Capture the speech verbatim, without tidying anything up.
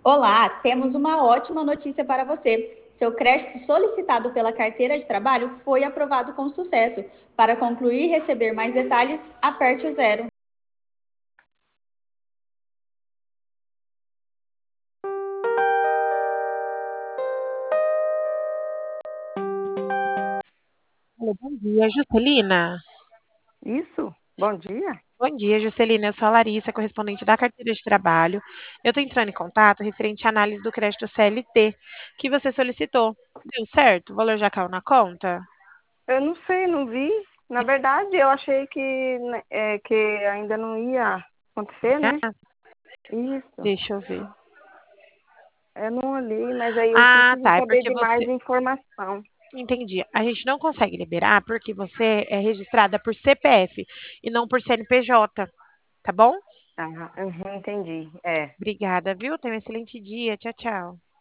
Olá, temos uma ótima notícia para você. Seu crédito solicitado pela carteira de trabalho foi aprovado com sucesso. Para concluir e receber mais detalhes, aperte o zero. Alô, bom dia, Juscelina. Isso? Bom dia. Bom dia, Juscelina. Eu sou a Larissa, correspondente da carteira de trabalho. Eu estou entrando em contato referente à análise do crédito C L T que você solicitou. Deu certo? O valor já caiu na conta? Eu não sei, não vi. Na verdade, eu achei que, né, é, que ainda não ia acontecer, né? Ah, Isso. deixa eu ver. Eu não olhei, mas aí eu Ah, preciso tá. É saber porque de mais você. informação. Entendi. A gente não consegue liberar porque você é registrada por C P F e não por C N P J, tá bom? Ah, uhum, entendi. É. Obrigada, viu? Tenha um excelente dia. Tchau, tchau.